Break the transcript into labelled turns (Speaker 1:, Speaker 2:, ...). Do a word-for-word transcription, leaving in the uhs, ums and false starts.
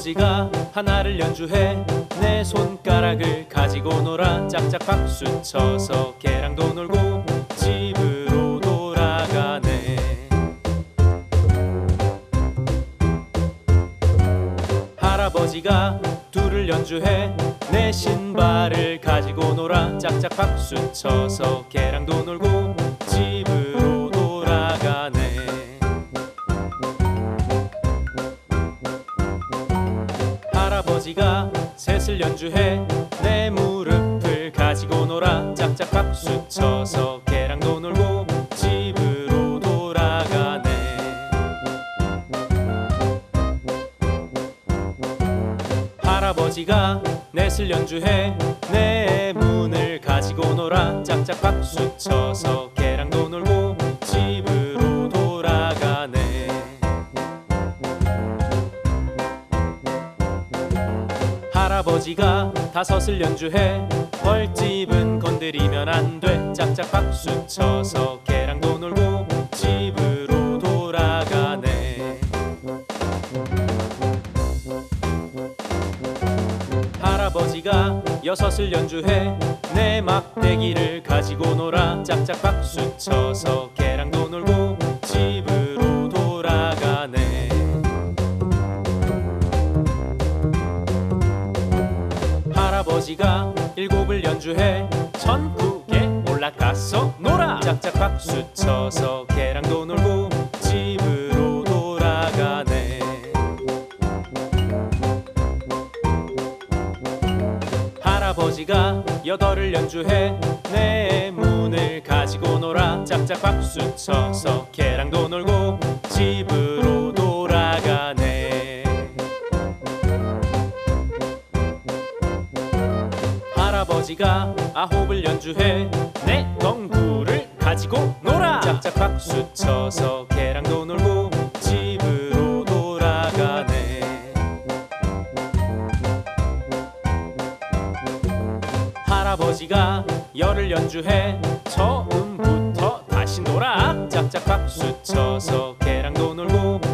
Speaker 1: 할아버지가 하나를 연주해 내 손가락을 가지고 놀아 짝짝 박수 쳐서 걔랑도 놀고 집으로 돌아가네. 할아버지가 둘을 연주해 내 신발을 가지고 놀아 짝짝 박수 쳐서 걔랑도 놀고 집으로 돌아가네. 할아버지가 셋을 연주해 내 무릎을 가지고 놀아 짝짝 박수 쳐서 걔랑도 놀고 집으로 돌아가네. 할아버지가 넷을 연주해 내 문을 가지고 놀아 짝짝 박수 쳐서 걔랑도 놀고 집으로 돌아가네. 할아버지가 다섯을 연주해 벌집은 건드리면 안 돼 짝짝 박수 쳐서 걔랑도 놀고 집으로 돌아가네. 할아버지가 여섯을 연주해 내 막대기를 가지고 놀아 짝짝 박수 쳐서 걔랑도 놀고 집으로 돌아가네. 할아버지가 일곱을 연주해 천국에 올라가서 놀아 짝짝 박수 쳐서 걔랑도 놀고 집으로 돌아가네. 할아버지가 여덟을 연주해 내 문을 가지고 놀아 짝짝 박수 쳐서 걔랑도 놀고 집으로 돌아가네. 할아버지가 아홉을 연주해 내 덩굴을 가지고 놀아 짝짝 박수 쳐서 걔랑도 놀고 집으로 돌아가네. 할아버지가 열을 연주해 처음부터 다시 놀아 짝짝 박수 쳐서 걔랑도 놀고